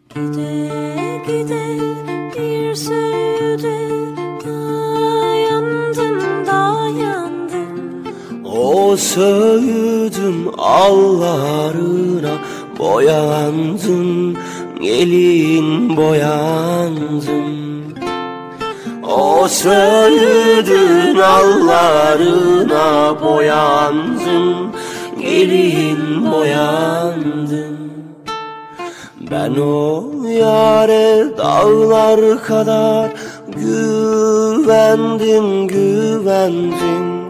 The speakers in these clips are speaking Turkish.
Gide gide bir söğüde dayandım dayandım. O söğüdün allarına boyandım, gelin boyandım. O söğüdün allarına boyandım, gelin boyandım. Ben o yâre dağlar kadar güvendim, güvendim.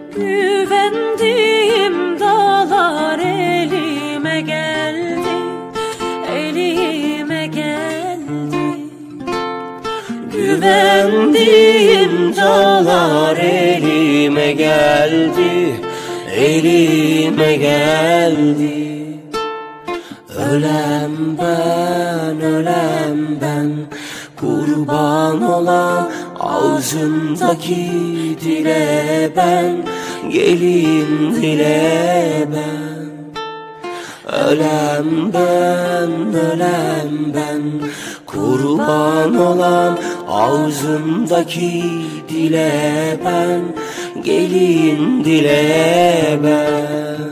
Güvendiğim dağlar elime geldi, elime geldi. Güvendiğim dağlar elime geldi, elime geldi. Ölem ben, kurban olan ağzımdaki dile ben, gelin dile ben. Ölem ben, kurban olan ağzımdaki dile ben, gelin dile ben.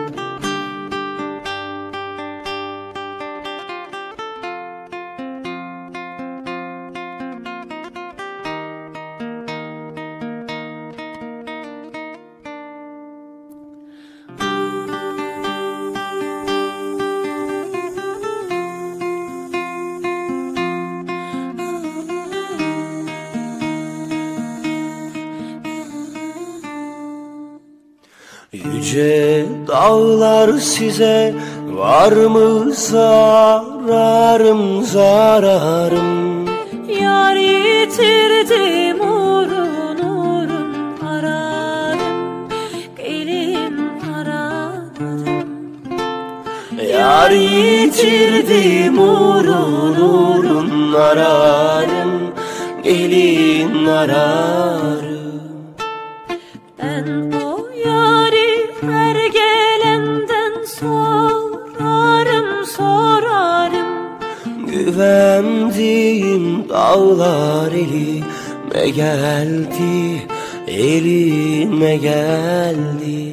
Yüce dağlar size var mı zararım, zararım? Yar yitirdim uğrun uğrun ararım, gelin ararım. Yar yitirdim uğrun uğrun ararım, gelin ararım. Ben o yari her gelenden sorarım, sorarım. Güvendiğim dağlar elime geldi, elime geldi.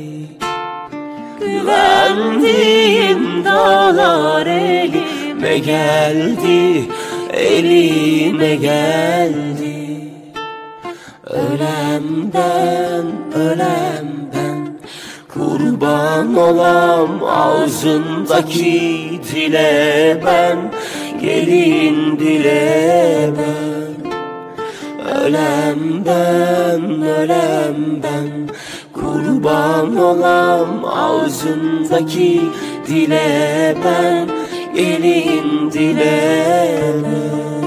Güvendiğim dağlar elime geldi, elime geldi. Ölem ben, kurban olam ağzındaki dile ben, gelin dile ben. Ölem ben, kurban olam ağzındaki dile ben, gelin dile ben.